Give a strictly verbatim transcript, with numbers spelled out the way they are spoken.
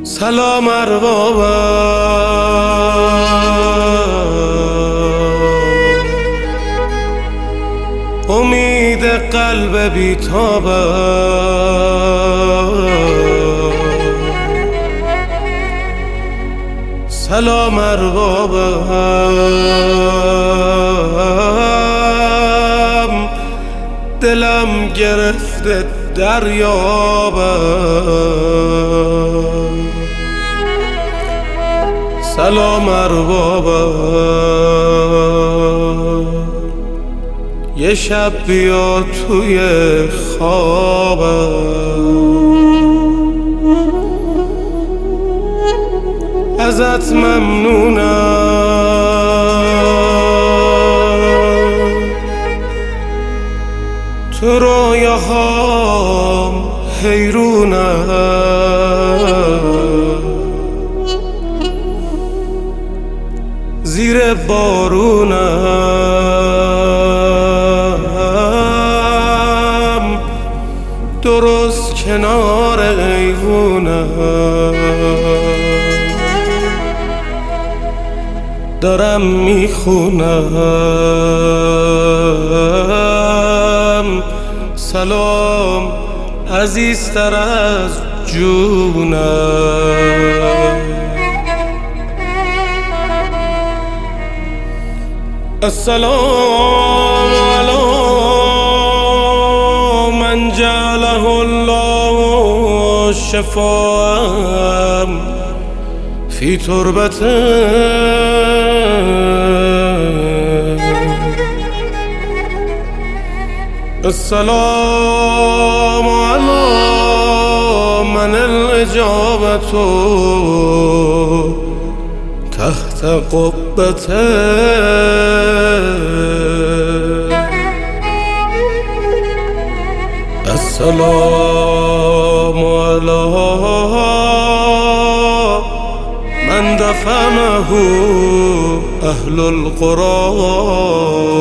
سلام اربابم، امید قلب بیتابم. سلام اربابم، دلم گرفته دریابم. سلام اربابم، یه شب بیا توی خوابم. ازت ممنونم، تو رویاهام حیرونم. زیر بارونم، درست کنار ایوونم. دارم میخونم سلام عزیزتر از جونم. السلام علی من جعله الله شفاء فی تربته. السلام علی من الاجابة تحت قبته. السلام علی من دفنه اهل القرى.